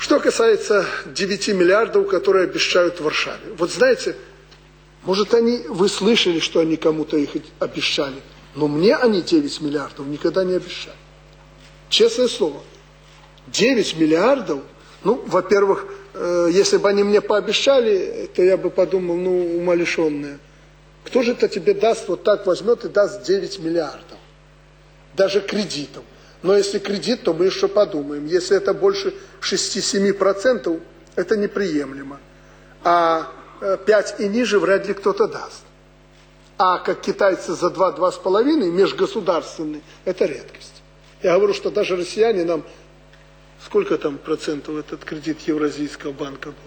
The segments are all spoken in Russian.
Что касается 9 миллиардов, которые обещают в Варшаве. Вот знаете, может вы слышали, что они кому-то их обещали, но мне они 9 миллиардов никогда не обещали. Честное слово. 9 миллиардов, ну, во-первых, если бы они мне пообещали, то я бы подумал, ну, умалишенные. Кто же это тебе даст, вот так возьмет и даст 9 миллиардов? Даже кредитом. Но если кредит, то мы еще подумаем. Если это больше 6-7%, это неприемлемо. А 5 и ниже вряд ли кто-то даст. А как китайцы за 2-2,5 межгосударственный, это редкость. Я говорю, что даже россияне нам... Сколько там процентов этот кредит Евразийского банка был?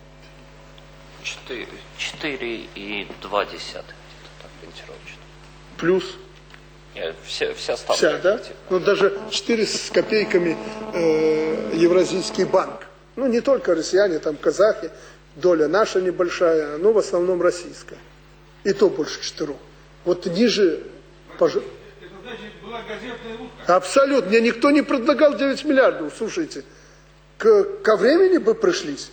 4,2 где-то так ориентировочно. Плюс? Вся ставка. Вся, да? Ну, даже 4 с копейками Евразийский банк. Ну, не только россияне, там казахи, доля наша небольшая, но в основном российская. И то больше 4. Вот ниже... Это значит, была газетная утка. Абсолютно. Мне никто не предлагал 9 миллиардов. Слушайте, ко времени бы пришлись.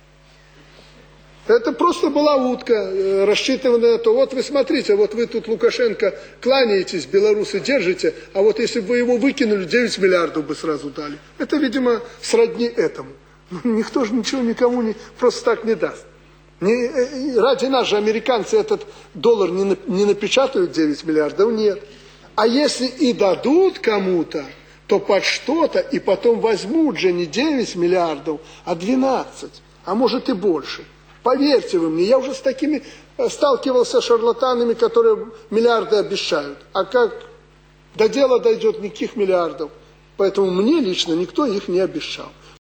Это просто была утка, рассчитанная на то. Вот вы смотрите, вот вы тут Лукашенко кланяетесь, белорусы держите, а вот если бы вы его выкинули, 9 миллиардов бы сразу дали. Это, видимо, сродни этому. Никто же ничего никому просто так не даст. Ради нас же американцы этот доллар не напечатают 9 миллиардов, нет. А если и дадут кому-то, то под что-то, и потом возьмут же не 9 миллиардов, а 12, а может и больше. Поверьте вы мне, я уже с такими сталкивался шарлатанами, которые миллиарды обещают. А как до дела дойдет, никаких миллиардов. Поэтому мне лично никто их не обещал.